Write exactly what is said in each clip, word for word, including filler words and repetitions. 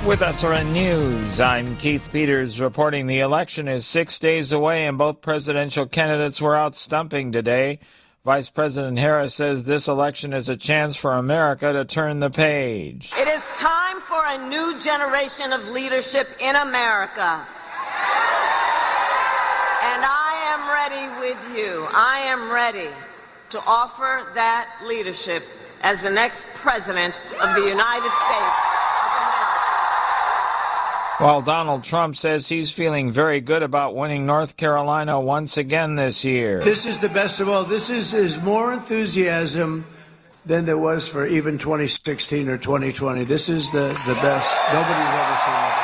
With S R N News, I'm Keith Peters reporting the election is six days away and both presidential candidates were out stumping today. Vice President Harris says this election is a chance for America to turn the page. It is time for a new generation of leadership in America. And I am ready with you. I am ready to offer that leadership as the next president of the United States. While Donald Trump says he's feeling very good about winning North Carolina once again this year. This is the best of all. This is, is more enthusiasm than there was for even twenty sixteen or twenty twenty. This is the, the best. Nobody's ever seen it.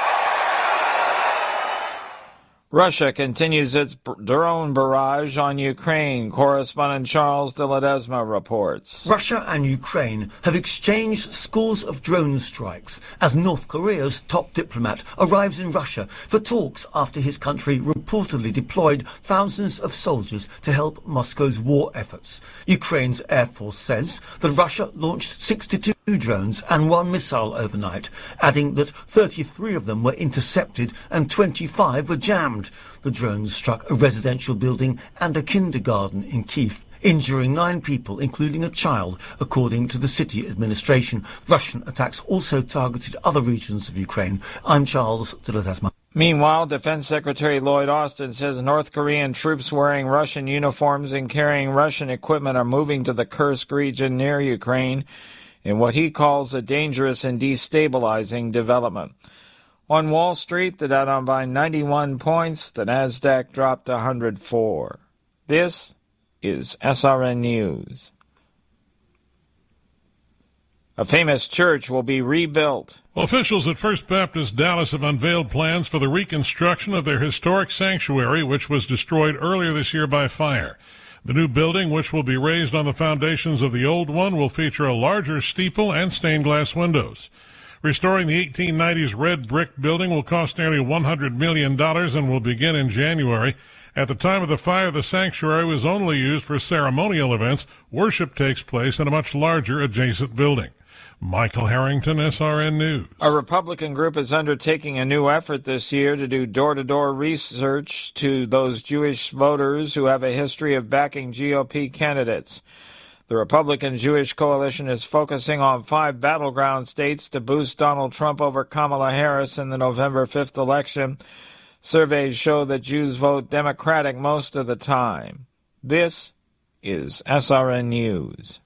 Russia continues its drone barrage on Ukraine. Correspondent Charles de Ledesma reports. Russia and Ukraine have exchanged scores of drone strikes as North Korea's top diplomat arrives in Russia for talks after his country reportedly deployed thousands of soldiers to help Moscow's war efforts. Ukraine's Air Force says that Russia launched sixty-two drones and one missile overnight, adding that thirty-three of them were intercepted and twenty-five were jammed. The drones struck a residential building and a kindergarten in Kyiv, injuring nine people, including a child, according to the city administration. Russian attacks also targeted other regions of Ukraine. I'm Charles de Ledesma. Meanwhile, Defense Secretary Lloyd Austin says North Korean troops wearing Russian uniforms and carrying Russian equipment are moving to the Kursk region near Ukraine in what he calls a dangerous and destabilizing development. On Wall Street, the Dow down by ninety-one points, the Nasdaq dropped one hundred four. This is S R N News. A famous church will be rebuilt. Officials at First Baptist Dallas have unveiled plans for the reconstruction of their historic sanctuary, which was destroyed earlier this year by fire. The new building, which will be raised on the foundations of the old one, will feature a larger steeple and stained glass windows. Restoring the eighteen nineties red brick building will cost nearly one hundred million dollars and will begin in January. At the time of the fire, the sanctuary was only used for ceremonial events. Worship takes place in a much larger adjacent building. Michael Harrington, S R N News. A Republican group is undertaking a new effort this year to do door-to-door research to those Jewish voters who have a history of backing G O P candidates. The Republican Jewish Coalition is focusing on five battleground states to boost Donald Trump over Kamala Harris in the November fifth election. Surveys show that Jews vote Democratic most of the time. This is S R N News.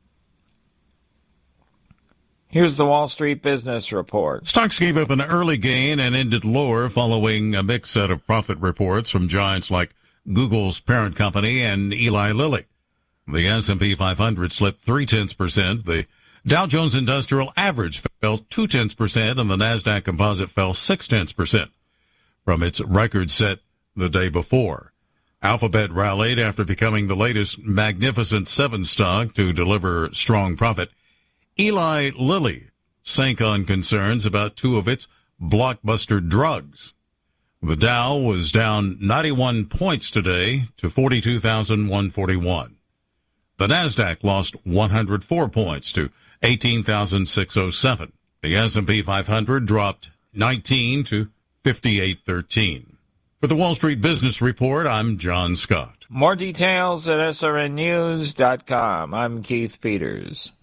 Here's the Wall Street Business Report. Stocks gave up an early gain and ended lower following a mixed set of profit reports from giants like Google's parent company and Eli Lilly. The S and P five hundred slipped three-tenths percent. The Dow Jones Industrial Average fell two-tenths percent, and the Nasdaq Composite fell six-tenths percent from its record set the day before. Alphabet rallied after becoming the latest Magnificent Seven stock to deliver strong profit. Eli Lilly sank on concerns about two of its blockbuster drugs. The Dow was down ninety-one points today to forty-two thousand one hundred forty-one. The Nasdaq lost one hundred four points to eighteen thousand six hundred seven. The S and P five hundred dropped nineteen to fifty-eight thirteen. For the Wall Street Business Report, I'm John Scott. More details at S R N news dot com. I'm Keith Peters.